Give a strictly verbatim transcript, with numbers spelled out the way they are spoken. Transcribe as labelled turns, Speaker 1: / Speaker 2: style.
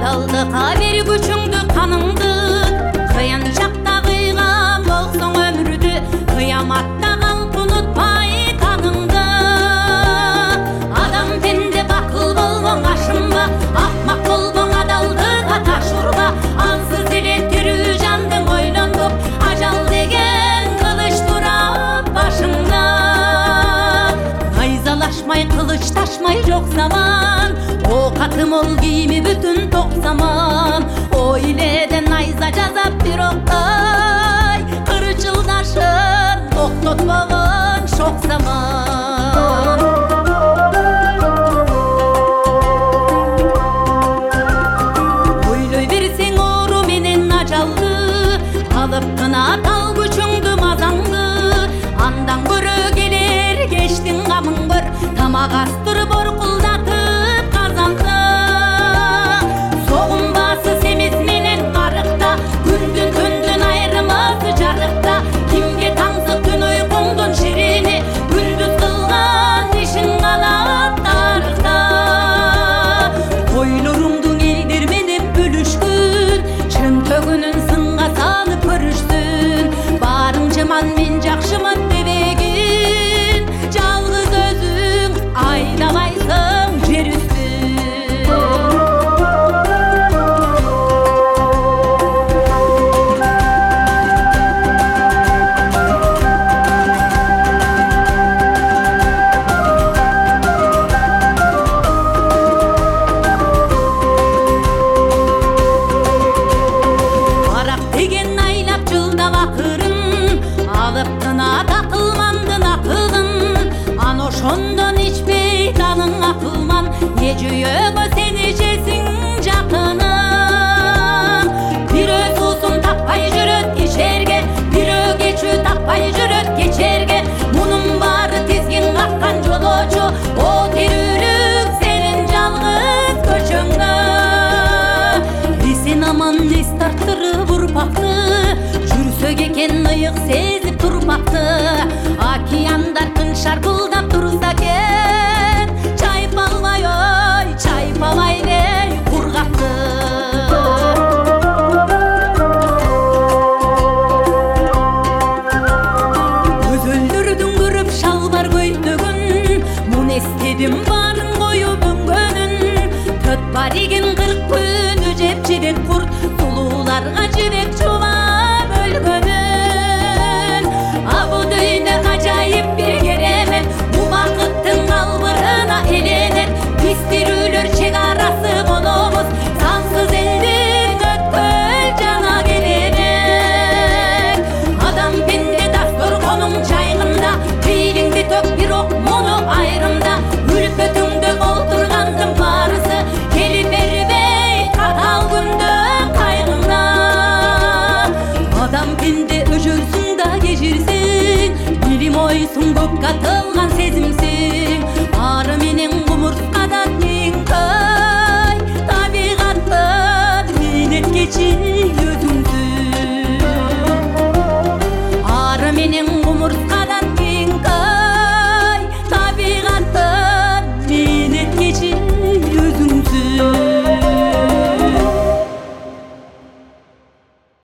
Speaker 1: аталды кабер күчүңдү каныңды кыянчакта кыйган болсоң өмүрдү кыяматта калп унутпай каныңды адам пенде бакыл болгоң ашынба акмак болгоң адалдыкка таш урба ансыз эле тирүү жандың ойлондуп ажал деген кылыч турат башыңда найзалашмай кылыч ташмай жок заман оокаты мол кийими бүтүн ток заман ой эледен найза жазап бироктай кырчылдашын токтотпогон шок заман ойлой берсең оору менен ажалды алып кына тал күчүңдү мазаңды андан көрө келер кештин камын көр тамак астырып оркулдатып казанды согунбасы семиз менен арыкта күндүн түндүн айырмасы жарыкта кимге таңсык түн уйкуңдун ширини күндүз кылган ишиң калат тарыхта ойлоруңдун элдер менен бөлүшкүн чын төгүнүн сынга салып көрүшсүн баарың жаман мен жакшымын дебегин жалгыз өзүң айдабайсың жер үстүн арак деген айлап жылдап акырын алып кына такылмандын акылын ана ошондон ичпей таның акылман не жүйөгө сен ичесиң жакының бирөө суусун таппай жүрөт ишерге бирөө кечүү таппай жүрөт кечерге мунун баары тизгин каккан жолоочу о тирүүлүк сенин жалгыз көчөңдө эсен аман эс тарттырып урпакты жүрсөк экен ыйык сен